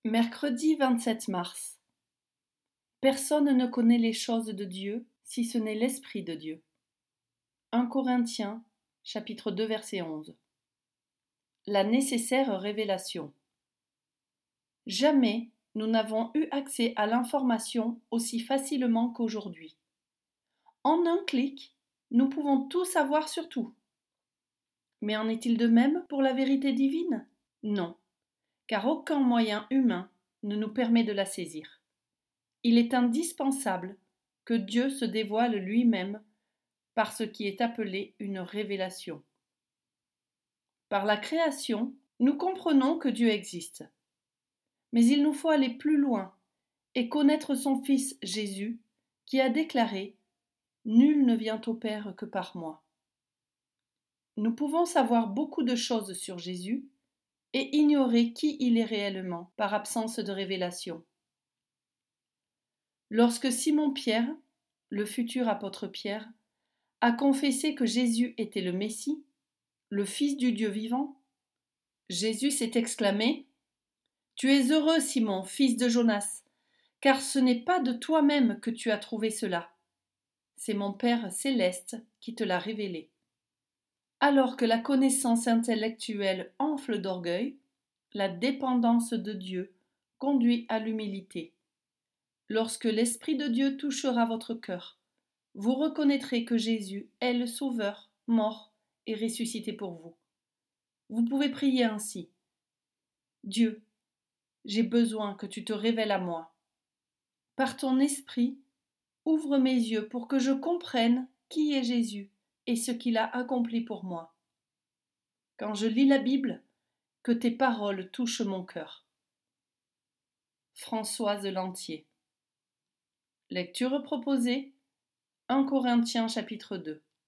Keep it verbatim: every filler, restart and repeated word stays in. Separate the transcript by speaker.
Speaker 1: Mercredi vingt-sept mars. Personne ne connaît les choses de Dieu si ce n'est l'Esprit de Dieu. un Corinthiens, chapitre deux, verset onze. La nécessaire révélation. Jamais nous n'avons eu accès à l'information aussi facilement qu'aujourd'hui. En un clic, nous pouvons tout savoir sur tout. Mais en est-il de même pour la vérité divine? Non, car aucun moyen humain ne nous permet de la saisir. Il est indispensable que Dieu se dévoile lui-même par ce qui est appelé une révélation. Par la création, nous comprenons que Dieu existe. Mais il nous faut aller plus loin et connaître son Fils Jésus, qui a déclaré « Nul ne vient au Père que par moi ». Nous pouvons savoir beaucoup de choses sur Jésus et ignorer qui il est réellement par absence de révélation. Lorsque Simon-Pierre, le futur apôtre Pierre, a confessé que Jésus était le Messie, le Fils du Dieu vivant, Jésus s'est exclamé « Tu es heureux, Simon, fils de Jonas, car ce n'est pas de toi-même que tu as trouvé cela. C'est mon Père céleste qui te l'a révélé. » Alors que la connaissance intellectuelle enfle d'orgueil, la dépendance de Dieu conduit à l'humilité. Lorsque l'Esprit de Dieu touchera votre cœur, vous reconnaîtrez que Jésus est le Sauveur, mort et ressuscité pour vous. Vous pouvez prier ainsi. Dieu, j'ai besoin que tu te révèles à moi. Par ton Esprit, ouvre mes yeux pour que je comprenne qui est Jésus et ce qu'il a accompli pour moi. Quand je lis la Bible, que tes paroles touchent mon cœur. Françoise Lantier. Lecture proposée, un Corinthiens chapitre deux.